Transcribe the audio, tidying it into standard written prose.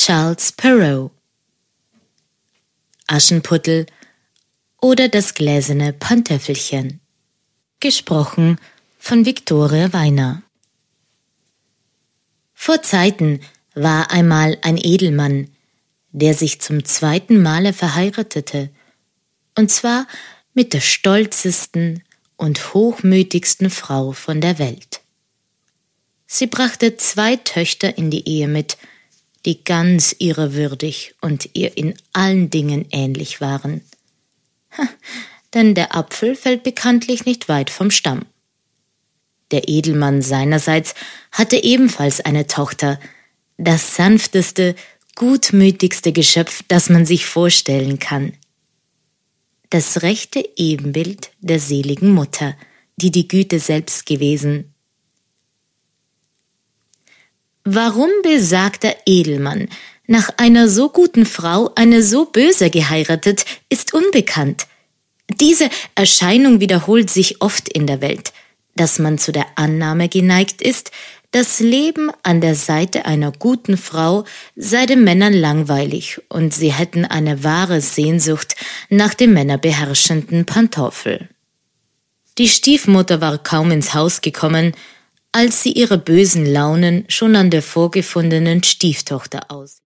Charles Perrault. Aschenputtel oder das gläserne Pantöffelchen. Gesprochen von Viktoria Weiner. Vor Zeiten war einmal ein Edelmann, der sich zum 2. Male verheiratete, und zwar mit der stolzesten und hochmütigsten Frau von der Welt. Sie brachte 2 Töchter in die Ehe mit, die ganz ihrer würdig und ihr in allen Dingen ähnlich waren. Denn der Apfel fällt bekanntlich nicht weit vom Stamm. Der Edelmann seinerseits hatte ebenfalls eine Tochter, das sanfteste, gutmütigste Geschöpf, das man sich vorstellen kann. Das rechte Ebenbild der seligen Mutter, die Güte selbst gewesen. Warum besagter Edelmann nach einer so guten Frau eine so böse geheiratet, ist unbekannt. Diese Erscheinung wiederholt sich oft in der Welt, dass man zu der Annahme geneigt ist, das Leben an der Seite einer guten Frau sei den Männern langweilig und sie hätten eine wahre Sehnsucht nach dem männerbeherrschenden Pantoffel. Die Stiefmutter war kaum ins Haus gekommen, als sie ihre bösen Launen schon an der vorgefundenen Stieftochter aus